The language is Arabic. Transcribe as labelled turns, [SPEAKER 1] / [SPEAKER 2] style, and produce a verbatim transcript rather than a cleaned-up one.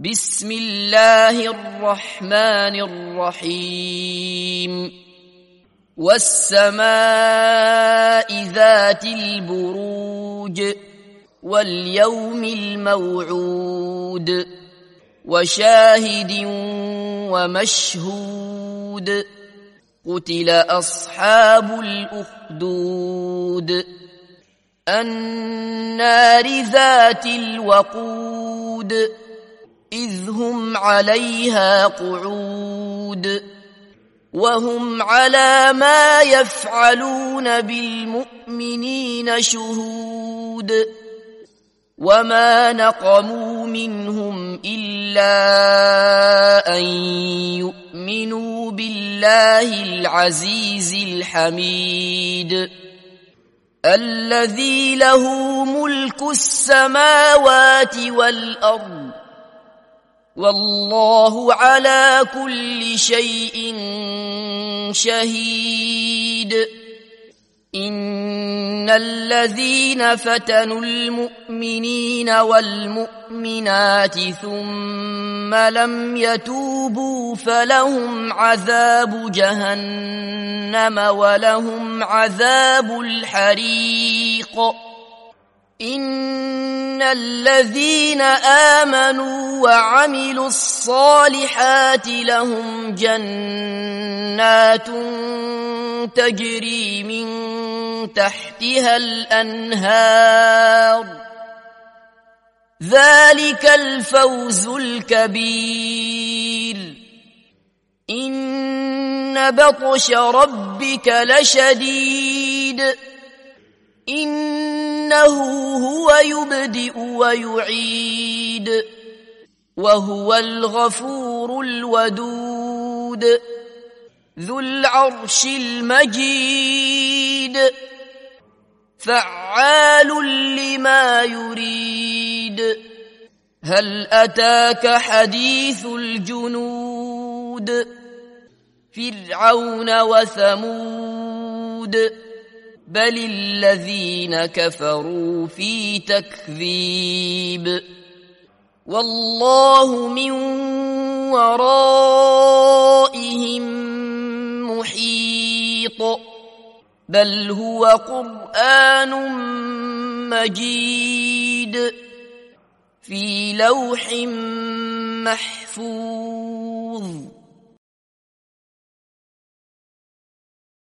[SPEAKER 1] بسم الله الرحمن الرحيم والسماء ذات البروج واليوم الموعود وشاهد ومشهود قتل أصحاب الأخدود النار ذات الوقود إذ هم عليها قعود وهم على ما يفعلون بالمؤمنين شهود وما نقموا منهم إلا أن يؤمنوا بالله العزيز الحميد الذي له ملك السماوات والأرض والله على كل شيء شهيد إن الذين فتنوا المؤمنين والمؤمنات ثم لم يتوبوا فلهم عذاب جهنم ولهم عذاب الحريق إن الذين آمنوا وعملوا الصالحات لهم جنات تجري من تحتها الأنهار ذلك الفوز الكبير إن بطش ربك لشديد إنه هو يبدئ ويعيد وهو الغفور الودود ذو العرش المجيد فعال لما يريد هل أتاك حديث الجنود فرعون وثمود بل الذين كفروا في تكذيب والله من ورائهم محيط بل هو قرآن مجيد في لوح محفوظ